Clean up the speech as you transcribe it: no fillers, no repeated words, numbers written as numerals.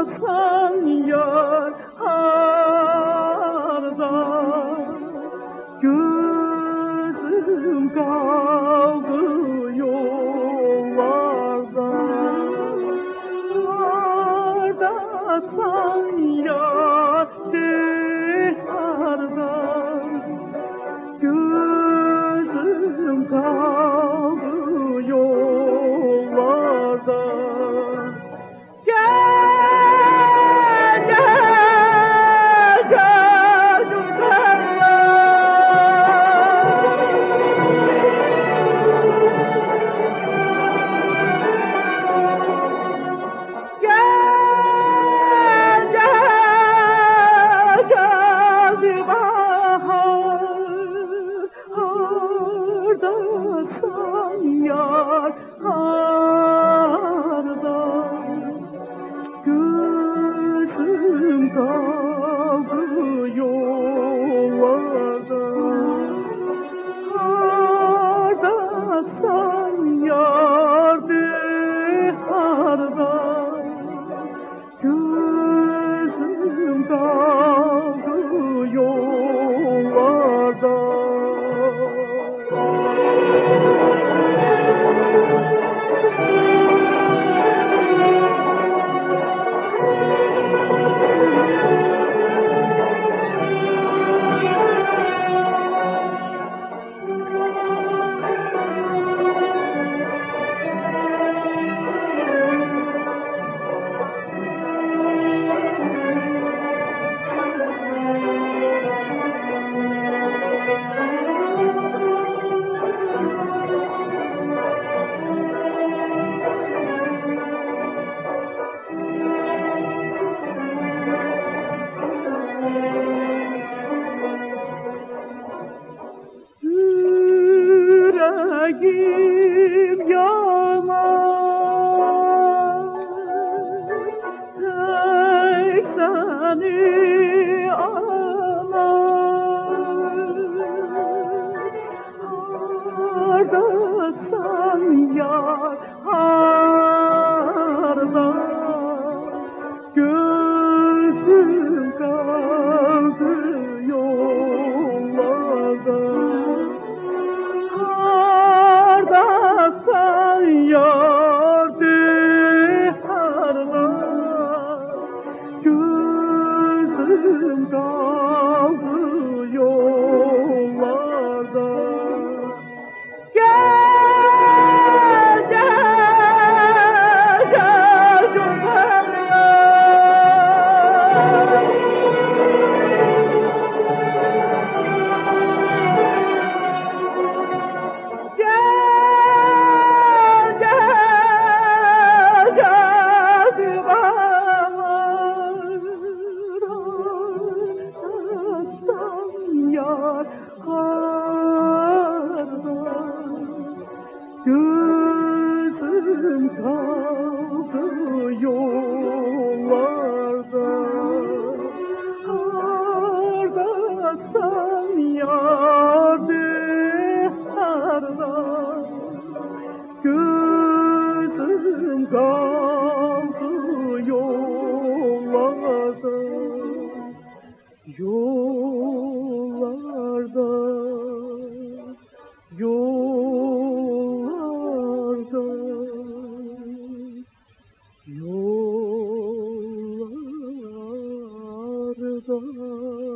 Hardasan yar, harda gözüm kaldı yollarda. Hardasan yar, de harda gözüm kaldı yollarda. Gel, gel, gel gel, geldi bahar, hardasan yar, harda gözüm kaldı yollarda. Hardasan yar, de harda gözüm kaldı yollarda. Yüreğim yanar, tek seni anar. Hardasan yar, harda gözüm kaldı yollarda. Hardasan yar, de harda gözüm kaldı yollarda. Gel, gel, gel güzel yar. Gel, gel, geldi bahar, hardasan yar, harda gözüm kaldı yollarda. Hardasan yar, de harda gözüm kaldı yollarda. Yollarda, yollarda, yollarda.